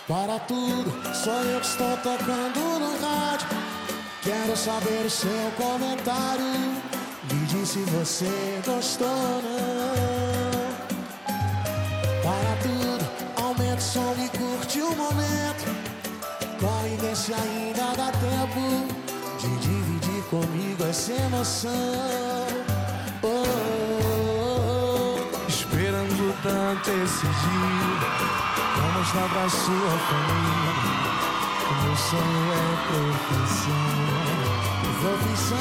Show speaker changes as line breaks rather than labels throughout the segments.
Para tudo, sou eu que estou tocando no rádio. Quero saber o seu comentário. Me diz se você gostou ou não. Para tudo, aumenta o som e curte o momento. Corre, vê se ainda dá tempo de dividir comigo essa emoção. Oh, oh, oh. Esperando tanto esse dia pra mostrar pra sua família que meu sonho é profissão.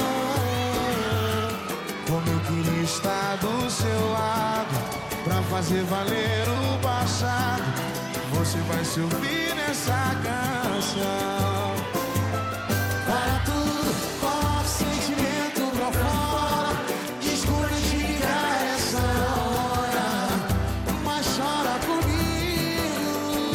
Como eu queria estar do seu lado pra fazer valer o passado. Você vai se ouvir nessa canção. Para tudo, coloca o sentimento pra fora. Desculpa te ligar essa hora, mas chora comigo.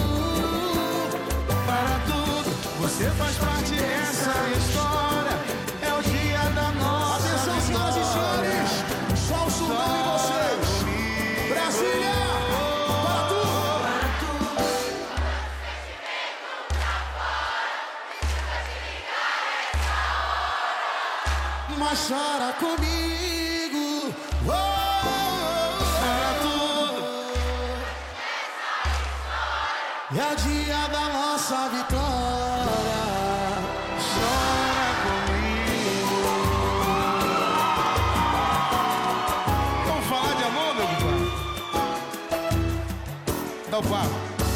Para tudo, você faz parte dessa história. É o dia da nossa vitória. Atenção, senhoras e senhores, só o sultão e vocês. Brasília, para tudo. Mas chora comigo. Oh, oh, oh, para tudo. É o dia da nossa vitória. Chora comigo.
Vamos falar de amor, meu compadre? Dá o papo.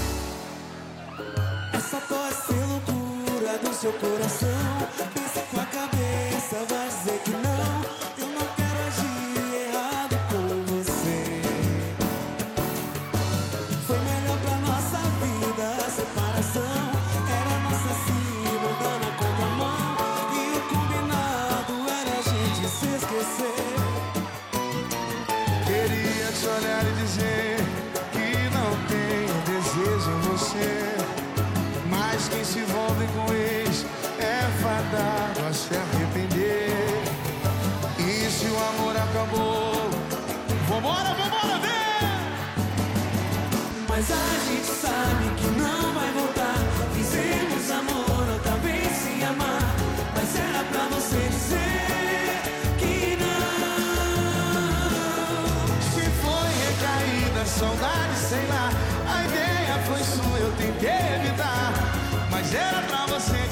Essa pode ser loucura do seu coração. Pensa com a cabeça, vai dizer que não. Eu não quero agir errado com você. Foi melhor pra nossa vida a separação. Era nossa cima andando na contramão. E o combinado era a gente se esquecer.
Queria te olhar e dizer que não tenho desejo em você. Mas quem se envolve com ex é fadado a se arrepender. E se o amor acabou,
Vambora, vambora, vem!
Mas a gente sabe que não vai voltar. Fizemos amor outra vez sem amar. Mas era pra você dizer que não.
se foi recaída, saudade, sei lá. A ideia foi sua, eu tentei evitar. Mas era pra você